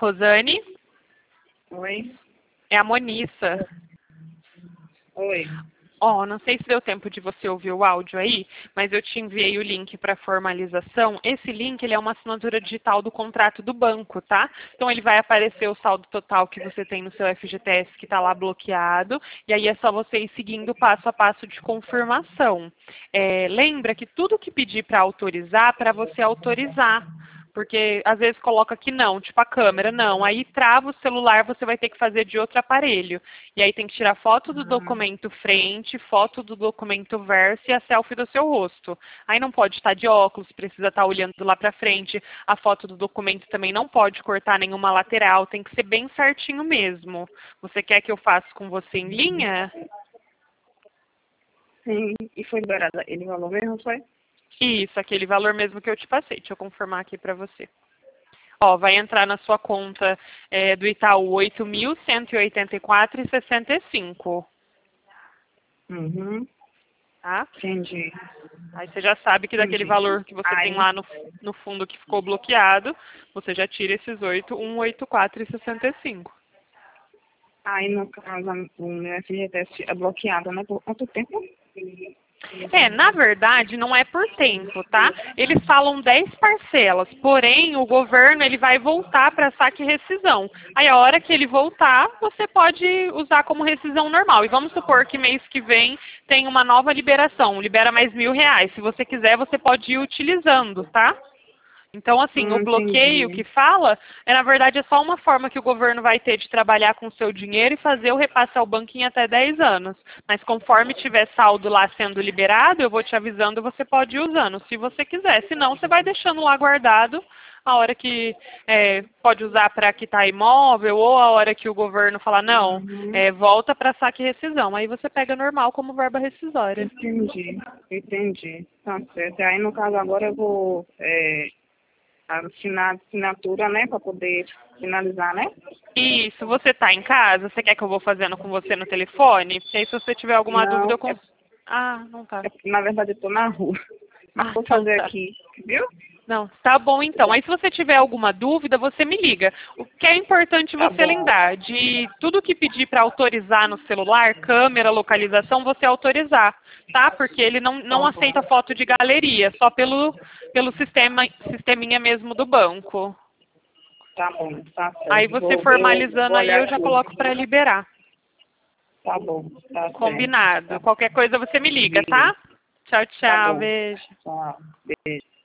Rosane? Oi? É a Monissa. Oi. Ó, não sei se deu tempo de você ouvir o áudio aí, mas eu te enviei o link para formalização. Esse link ele é uma assinatura digital do contrato do banco, tá? Então ele vai aparecer o saldo total que você tem no seu FGTS que está lá bloqueado, e aí é só você ir seguindo passo a passo de confirmação. Lembra que tudo que pedir para autorizar, para você autorizar. Porque às vezes coloca que não, tipo a câmera, não. Aí trava o celular, você vai ter que fazer de outro aparelho. E aí tem que tirar foto do documento frente, foto do documento verso e a selfie do seu rosto. Aí não pode estar de óculos, precisa estar olhando lá para frente. A foto do documento também não pode cortar nenhuma lateral, tem que ser bem certinho mesmo. Você quer que eu faça com você em linha? Sim, e foi liberada. Ele falou mesmo, foi? Isso, aquele valor mesmo que eu te passei. Deixa eu confirmar aqui para você. Ó, vai entrar na sua conta do Itaú 8.184,65. Uhum. Tá? Entendi. Aí você já sabe que daquele Entendi. valor que você tem Aí, lá no fundo que ficou bloqueado, você já tira esses 8.184,65. aí no caso, o meu FGTS é bloqueado, né? Por quanto tempo? Na verdade, não é por tempo, tá? Eles falam 10 parcelas, porém o governo ele vai voltar para saque e rescisão. Aí a hora que ele voltar, você pode usar como rescisão normal. E vamos supor que mês que vem tem uma nova liberação, libera mais R$ 1.000. Se você quiser, você pode ir utilizando, tá? Então, assim, o bloqueio Entendi. que fala, na verdade, é só uma forma que o governo vai ter de trabalhar com o seu dinheiro e fazer o repasse ao banco em até 10 anos. Mas conforme tiver saldo lá sendo liberado, eu vou te avisando e você pode ir usando, se você quiser. Se não, você vai deixando lá guardado a hora que pode usar para quitar imóvel ou a hora que o governo falar, não, Uhum. volta para saque e rescisão. Aí você pega normal como verba rescisória. Entendi. Entendi. Tá certo. Aí, no caso, agora eu vou assinar a assinatura, né? Para poder finalizar, né? Isso, você está em casa? Você quer que eu vou fazendo com você no telefone? Porque aí se você tiver alguma dúvida, Não, eu Ah, não tá. na verdade, eu tô na rua. Mas Ah, vou então fazer tá. aqui, viu? Não, tá bom então. Aí se você tiver alguma dúvida, você me liga. O que é importante Tá você bom. lembrar, de tudo que pedir para autorizar no celular, câmera, localização, você autorizar, tá? Porque ele não Tá bom. aceita foto de galeria, só pelo sisteminha mesmo do banco. Tá bom, tá Aí certo. você Vou formalizando aí, olhar eu já aqui. coloco para liberar. Tá bom, tá certo. Combinado. Tá. Qualquer coisa você me liga, Beleza. tá? Tchau, Tá tchau. bom. Beijo. Tchau. Beijo.